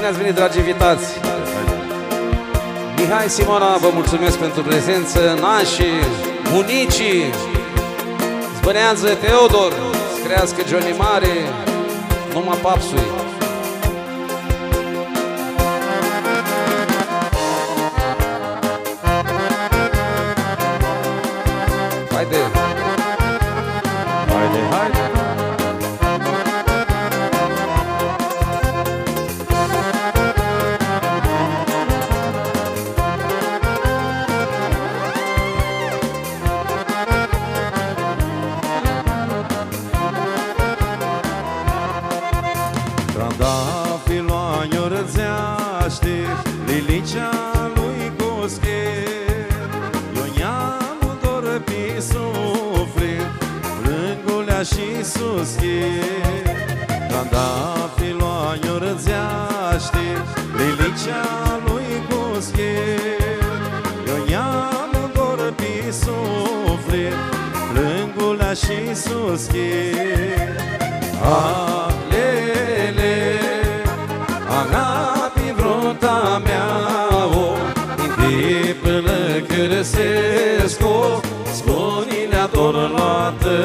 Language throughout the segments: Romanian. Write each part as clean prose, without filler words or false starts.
Bine ați venit, dragi invitați! Mihai, Simona, vă mulțumesc pentru prezență. Nașii, bunicii, Zbănează Teodor, să crească Johnny Mare, numai papsui. Haide! Haide, haide! Trandafilul răzeaște, lilicea lui Coscher. Eu i-am dor pe suflet, rângulea și suschet. Trandafilul răzeaște, lilicea lui Coscher. Eu i-am dor pe suflet, rângulea și suschet. Agapi vrota mea, o de până cresesc-o, sponilea dor luată.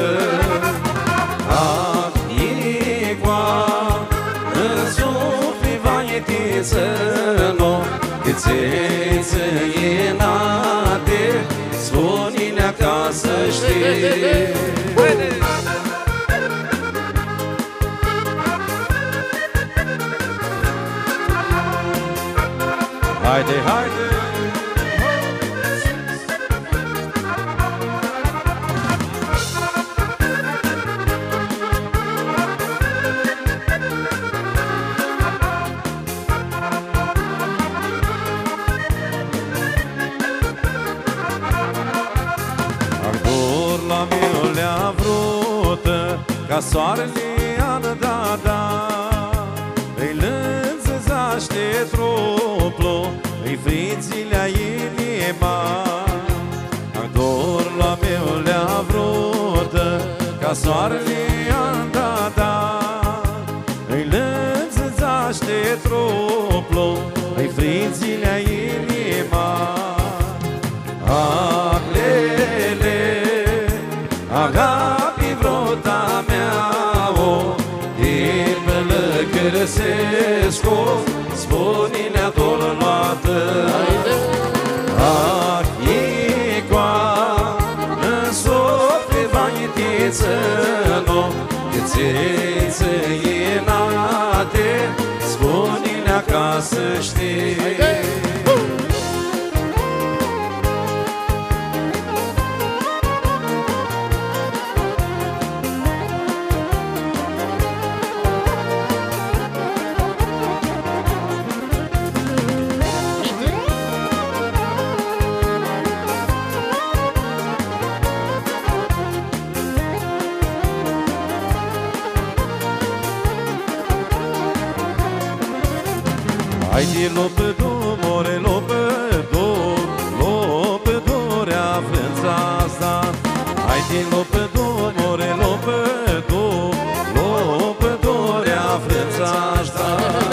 Anicoa, în sufli vaitiță, no, câțeță ienate, sponilea ca să știi. Haide, haide! Ardor la mine le-a vrută, ca soarele an da. Îi lânzăzaște truplu, îi frițilea inima. Ardor la meu le-a vrută, ca soarele an da. Îi lânzăzaște truplu, îi frițilea inima. Agapi vrota mea, o de până cresesc-o, sponilea dor luată. Anicoa, în suflet vaitiță, no, câțeță ienate, sponilea ca să știi. Haide lopădu, more lopădu, lopădurea frânța asta. Haide lopădu, more lopădu, lopădurea frânța asta.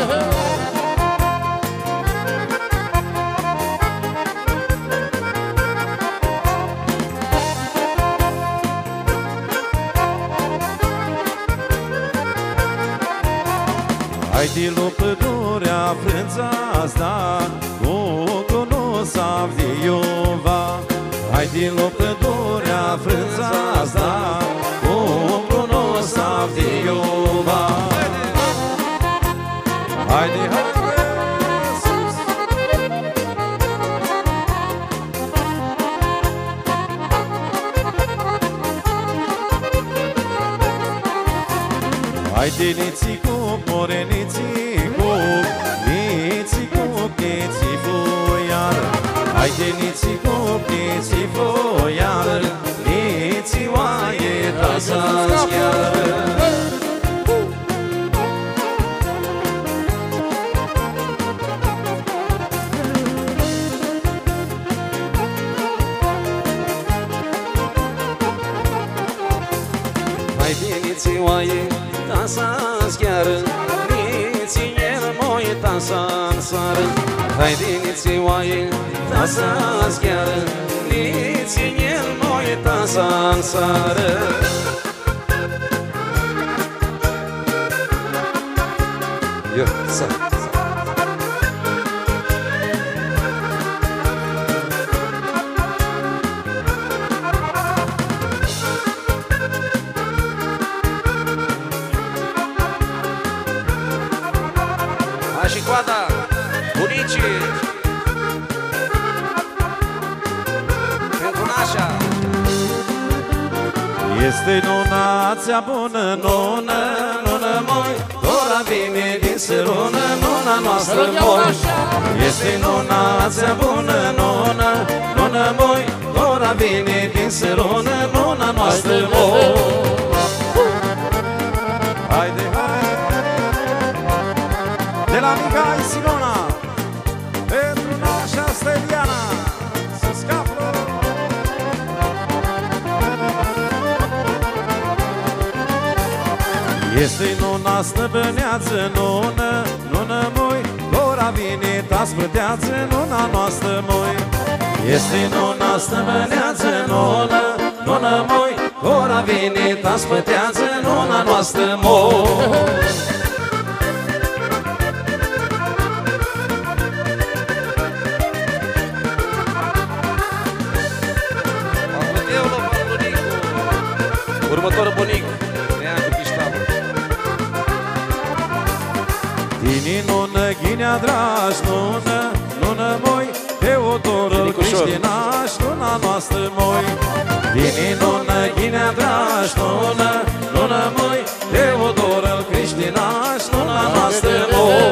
Haide lopădurea frânța asta, cu conosa Viova. Haide lopădurea frânța asta, cu conosa Viova. Haide, haide, sus! Haide nițicu, more nițicu, nițicu, nițicu, iar. Haide nițicu, nițicu, iar, nițioaie ta să-ți chiar. Haide nițioaie ta să-ți chiar, niție moi ta sansară. Hai diniții oaie, ta sa-schiară, niții el noi ta sansară. Yo, sa. Și coada, bunicii, pentru nașa. Este nuna cea bună, nună, nună moi, ora vine din sărună, nuna noastră moi. Este nuna cea bună, nună, nună moi, ora vine din sărună, nuna noastră moi. Haide, haide! De la Mihai Simona, pentru nașa Steliana, să scapă! Este nuna stăpâneață, nună, nună moi, ora vine ta spăteață, nuna noastră moi. Este nuna stăpâneață, nună, nună moi, ora vine ta spăteață, nuna noastră moi. Următorul bunic, Neacu Piștavă. Tini nună, ghinea dragi, nună, nună moi, Teodorul Criștinaș, nuna noastră moi. Tini nună, ghinea dragi, nună, nună moi, Teodorul Criștinaș, nuna noastră moi.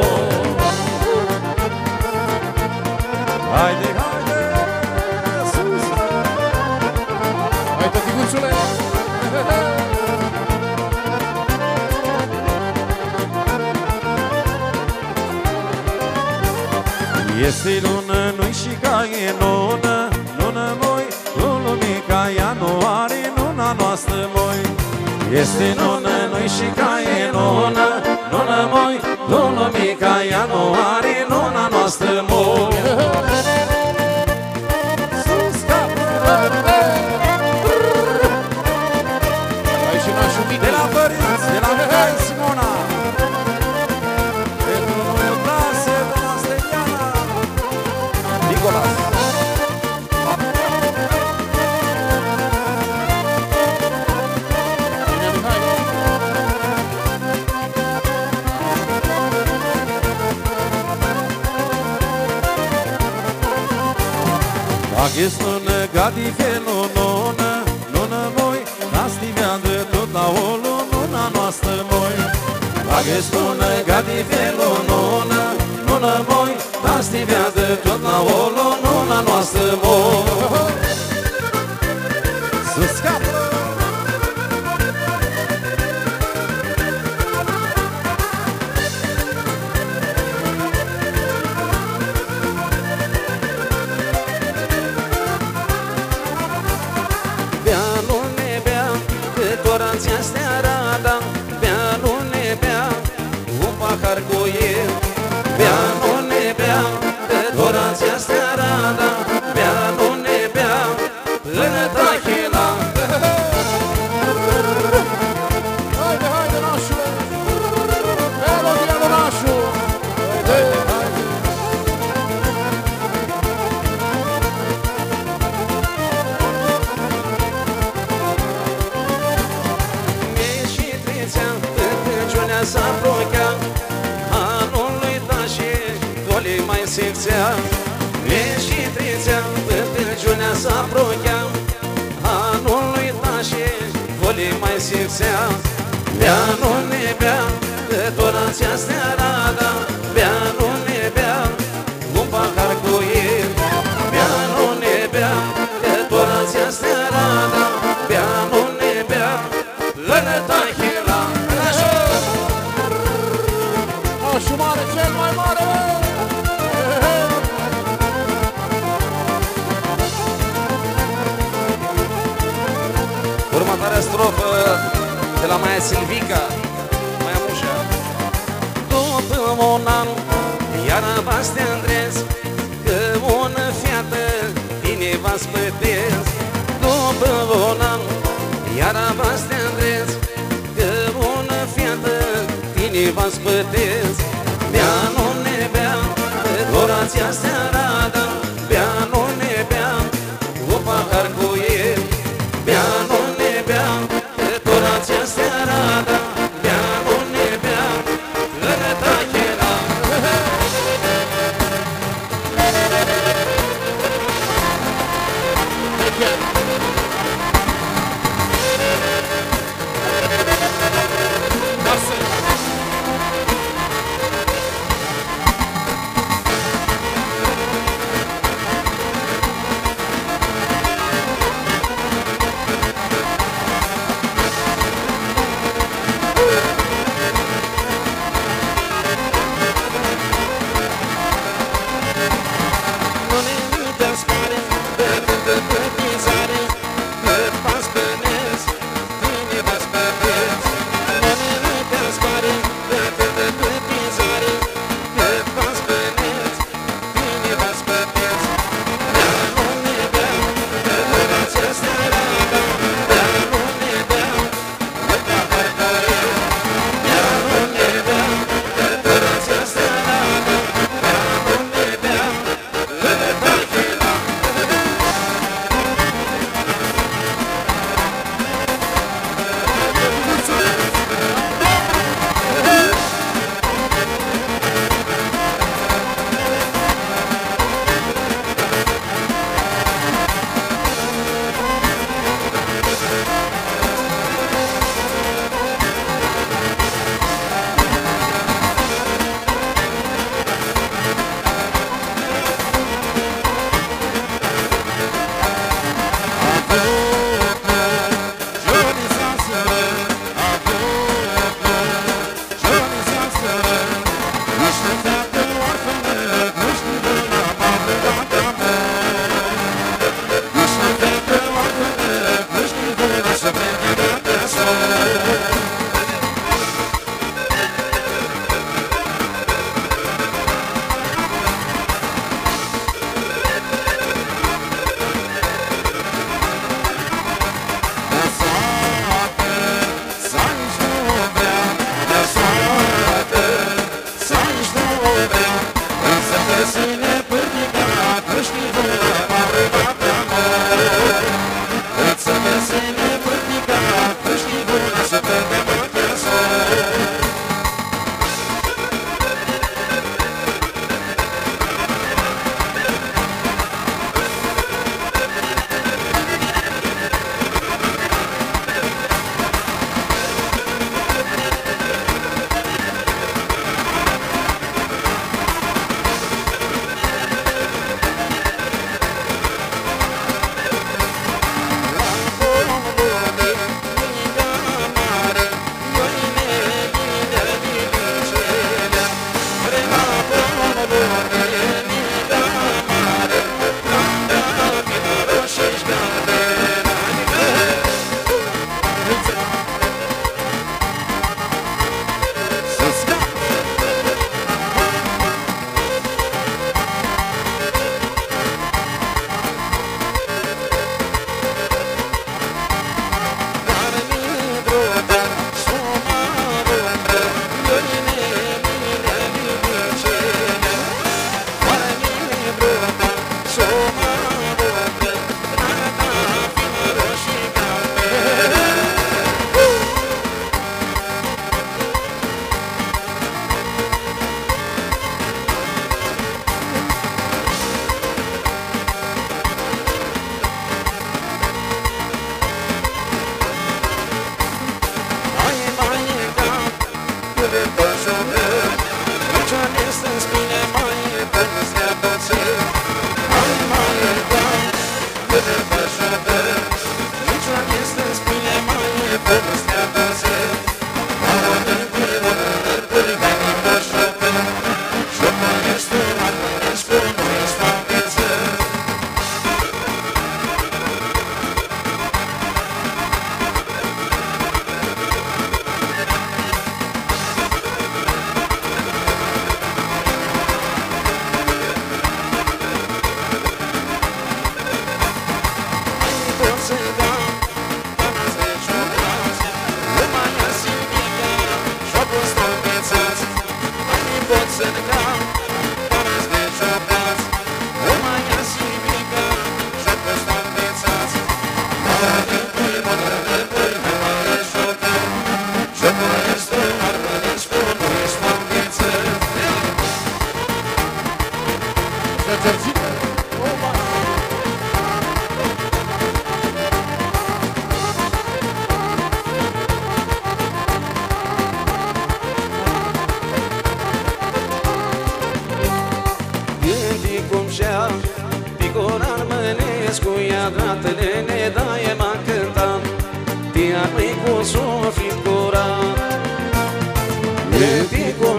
Haide, haide, sus! Hai, tăticuțule! Este lună, nu-i și ca e nună, nună moi, lună mica ea nu are nuna noastră moi. Este nună, nu-i și ca e nună, nună moi, lună mica ea nu are nuna noastră moi. Sus capul! Hai și nașul mic! De la părinți, de la Mihai Simona, pentru noi o clasă de la Steliana, Nicolas. Bine, Mihai! Aghes nună, gadi felul nună, nună moi, Nasti meandă tot la olu, nuna noastră moi. Aghes nună, gadi felul nună, nună moi, Nasti meandă tot la olu, nuna noastră moi. Să scapă! Bea, nu ne bea, cât ora ți-a steara, da. Bea, nu ne bea, un pahar cu el. Bea, nu ne bea, cât ora ți-a steara, da. Bea, nu ne bea, până trahila. Haide, haide, nașule! Melodia de nașul! Haide, haide! Și trițea, cântăciunea s-a blocat, anul lui Tașe, dole mai secțea. Și trițea, cântăciunea s-a blocat, anul lui Tașe, dole mai secțea. Bea, nu ne bea, cât ora ți-a steara, da. Bea, nu ne bea, un pahar cu el. Bea, nu ne bea, cât ora ți-a steara, da. Bea, nu ne bea, lână tahila. Nașul mare, cel mai mare! Următoarea strofă de la Maia Silvica, Maia Mușa. După un an, spătesc. După un an, iar v-ați te îndreț, că bună fiată tine v-ați spătesc. Bea, nu ne bea, dorația seara, da, bea, nu ne bea, o pahar cu el. Bea, nu ne bea, dorația seara, da, bea, nu ne bea, lănătachera.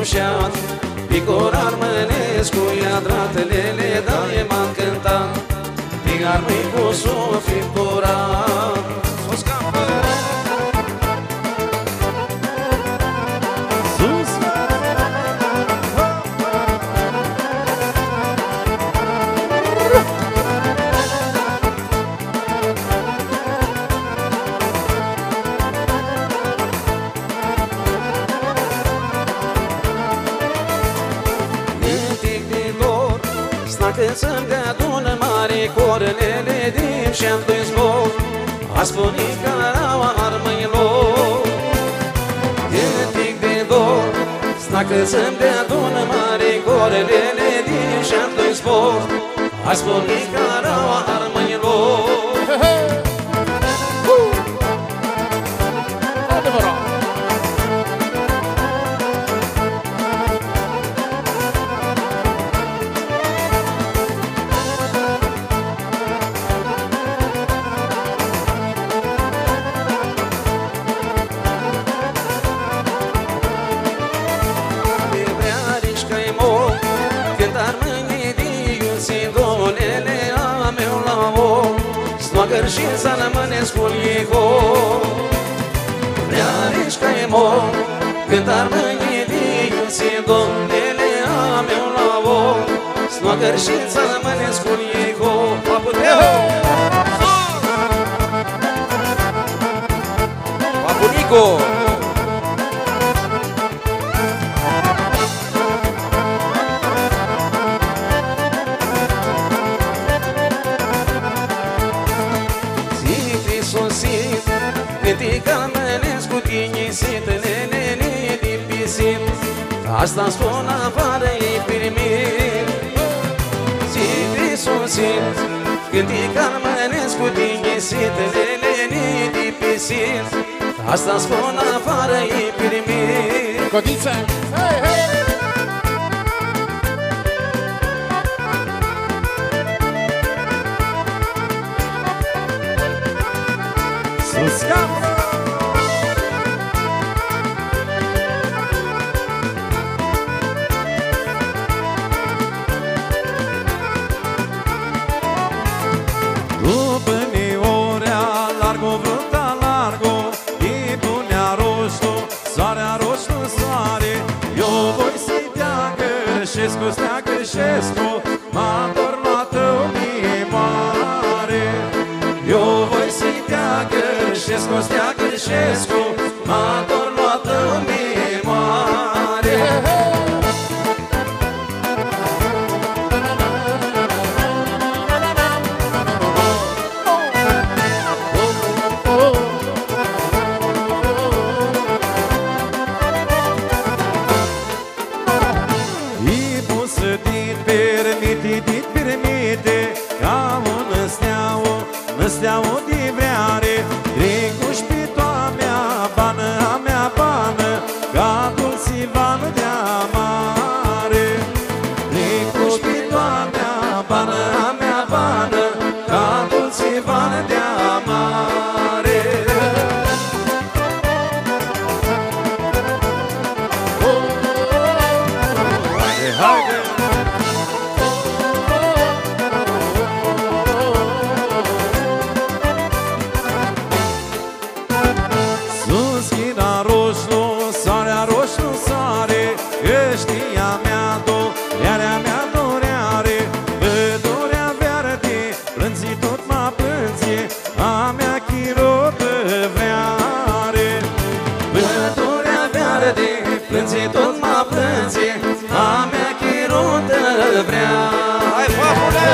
ușat Picor Armănescu, iadratele le daie m-am cântat Iar mâi cu suflet curat S-o scapă! Sus! Când să-mi dea adună mare corelele din și-am doi zbor A spune caraua armăilor E tic de dor Snacă să-mi dea adună mare corelele din și-am doi zbor A spune caraua armăilor Adevărat! Slogăr și Salămănescu Iego Rearici ca e mo Când ar mâine diuții domnele a meu la o Slogăr și Salămănescu Iego Paputeu! Papunico! Câte Armănescu tinisit, nenene din pisit Asta-mi spun afară e primit Zi-te sosit Câte Armănescu tinisit, nenene din pisit Asta-mi spun afară e primit Codiță! Hei, hei! Sus cap! După Niorea, largo vrunta largo I punea roșu, soarea roșu soare Eu voi să-i dea Gărșescu, stea Gărșescu M-a dorluată mie mare Eu voi să-i dea Gărșescu, stea Gărșescu M-a dorluată mie mare Steaua de vreare Trecuși pe toa mea bană, a mea bană Ca Dulcivană de-a mare Trecuși pe toa mea bană, a mea bană Ca Dulcivană de-a mare Haide, haide! Tot mă plânge, a mea chirută vrea Hai, papule!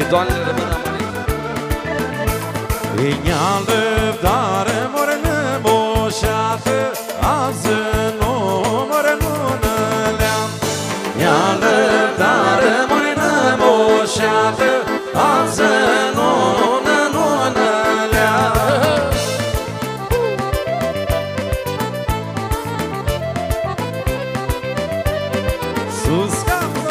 Doamne, rămână mare. Inea lăbdare mornă moșată, azi nu mornunălea. Inea lăbdare mornă moșată, azi nu mornunălea. Sus capă!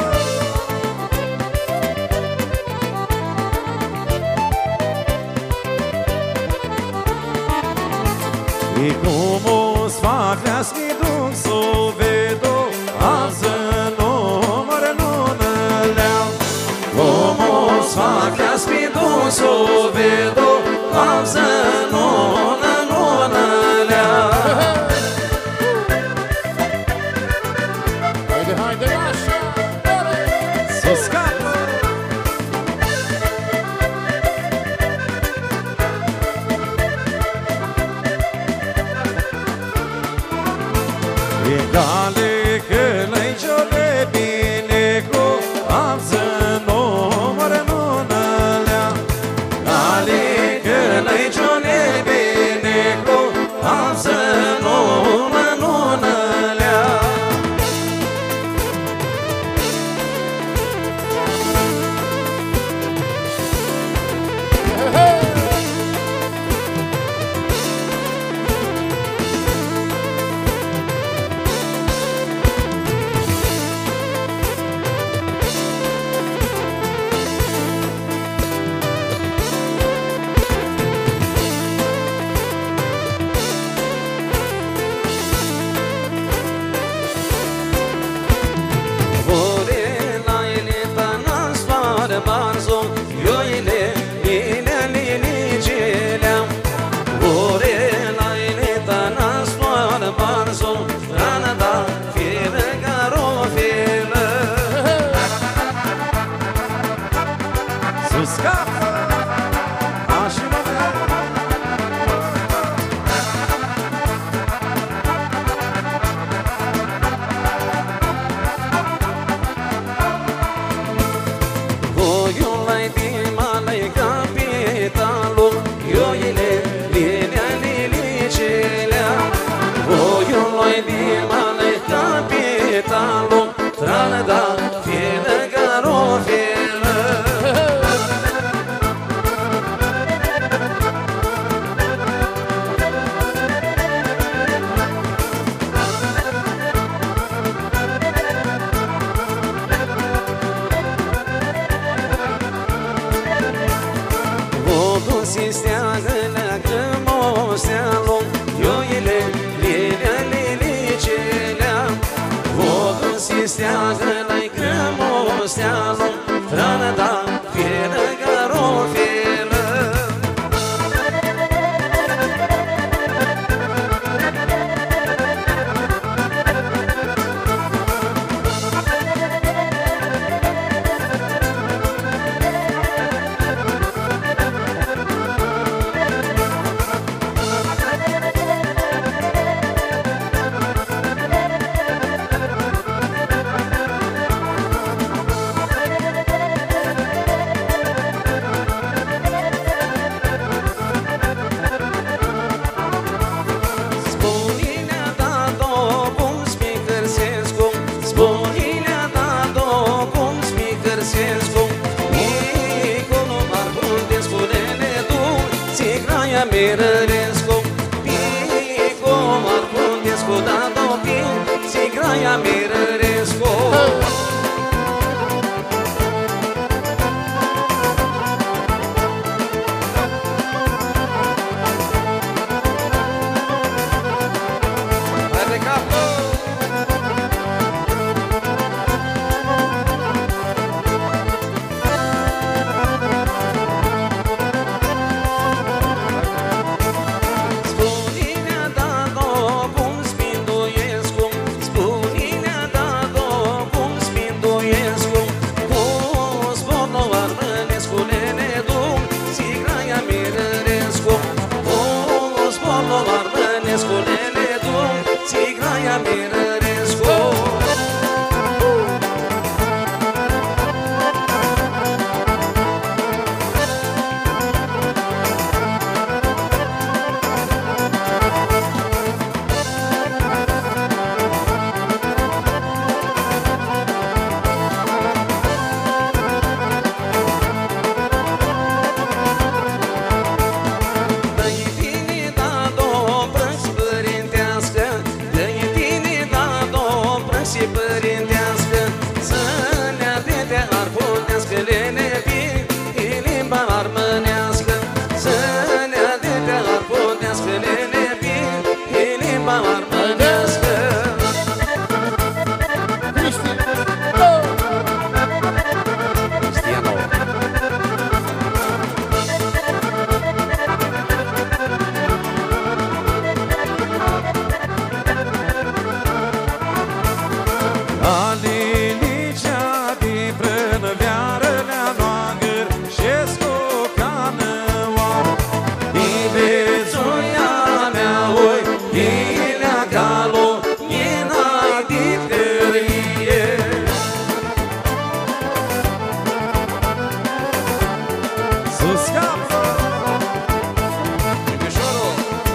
E como os facas me duc so vedo, azi nu mornunălea. Como os facas me duc so vedo, azi nu mornunălea. Haide, haide, nașa! Sus capă! Egale că n-ai ce-o de bine cu azi nu mornunălea. Egale că n-ai ce-o de bine cu azi nu mornunălea. Mirărescu, Pico, Marcundescu, Dadopi, Sigraia Mirărescu. Hai de capă! armânească. Cristi! Cristiano. Alilicea din prânăveară le-a noagăr și-s cu cană oară. Ibețuia mea, oi, ilea galo, n-ai dit cărie. Sus capă! Mișorul.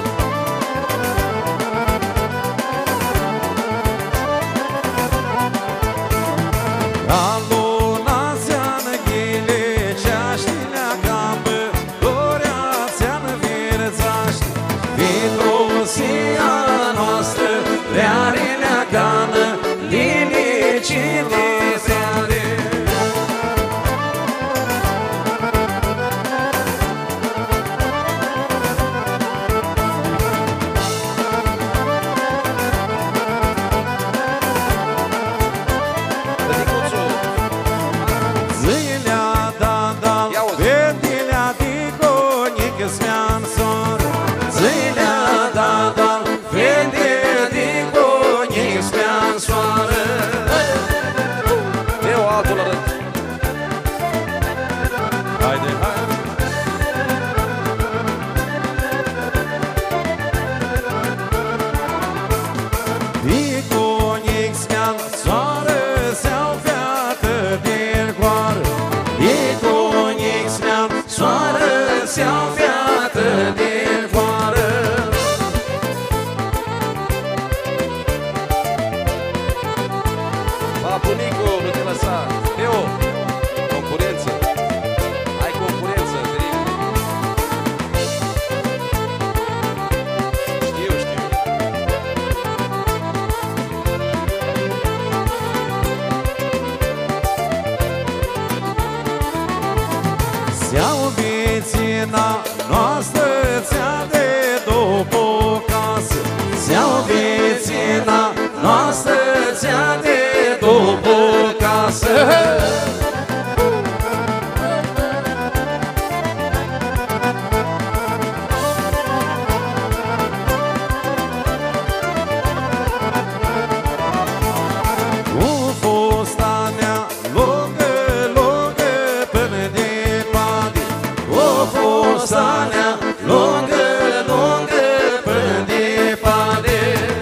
Alunațea-n ghileșeaște-lea gambă, dorea-ți-an virzaște. Vitrusia noastră le-are-lea gană, lilicile seare. Tăticuțu. Zilea da-da, Ia uzi. fetile adiconic smean soare. Zilea da-da, fetile adiconic smean soare. Eu altul la rând. Haide, haide. Iconic smean soare, se-au feată din coară. Iconic smean soare, se-au feată din coară. Papunicu, nu te lăsa. Eu, concurență. Ai concurență, teribil. Știu, știu. Se-au vițina noastră ți-a de după casă. Se-au vițina noastră ți-a de după casă. Cu fusta mea lungă, lungă până departe. Cu fusta mea lungă, lungă până departe.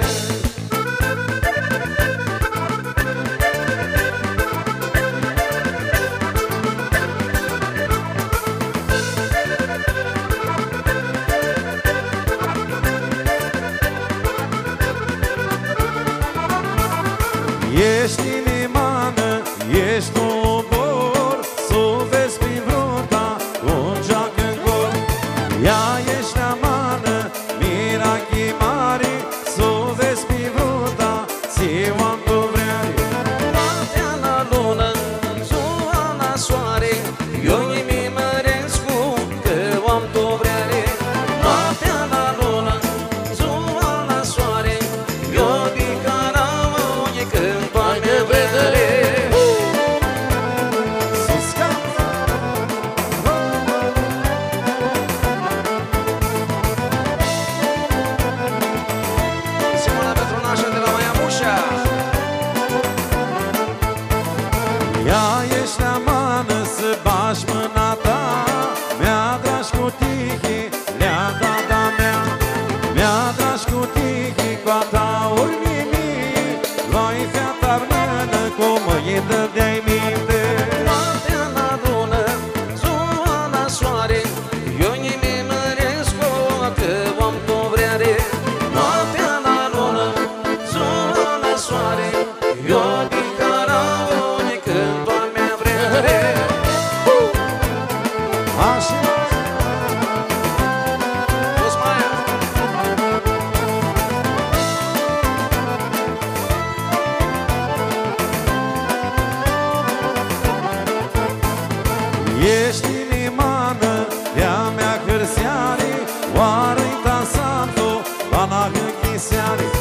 Ești inimană, ești un bor, s-o vezi prin vrunta, un geac în gol. Ea ești amană, mirachi mari, s-o vezi prin vrunta, ți-o-am tu vreme. Noaptea la lună, ziua la soare, eu nimic măresc că am tu vreare. Noaptea la lună, ziua la soare, eu din caraune când toarnă vedere. Sus cap! Simona Petronașa de la Maiamușa. Ea ești amană să bași mâna ta, mi-a dragi cu tihii, le-a dada mea. Mi-a dragi cu tihii, cu a ta ori nimic, luai feata mână, cum îi dădeai minte. Noaptea la lună, ziua la soare, eu nimic măresc că am tu vreare. Noaptea la lună, ziua la soare, eu din caraune când doarme vreme. Așa. Toți mai Ești inimană, de-a mea hârseare, oară-i dansantul, la n-a hâchiseare.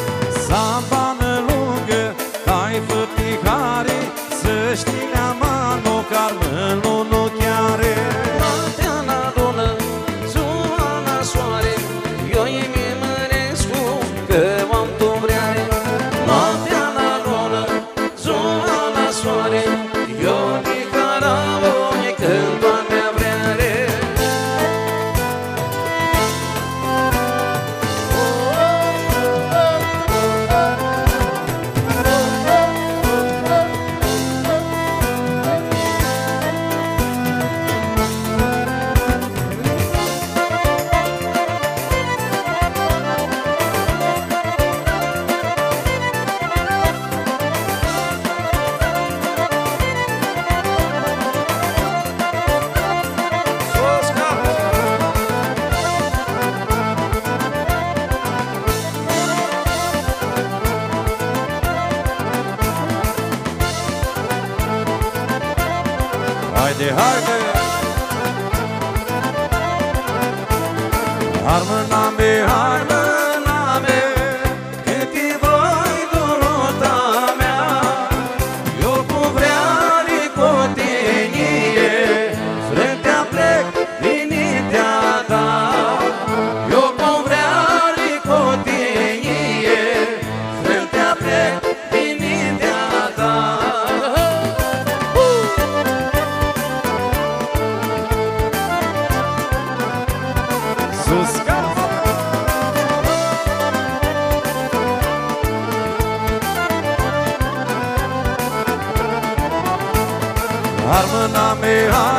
Haide, haide! Hai mâna mea, hai mâna mea, cât e voi duruta mea, eu cu vrea licotenie, frântea plec linitea ta. Eu cu vrea licotenie, frântea plec linitea ta. Sus casa! Hai mâna mea,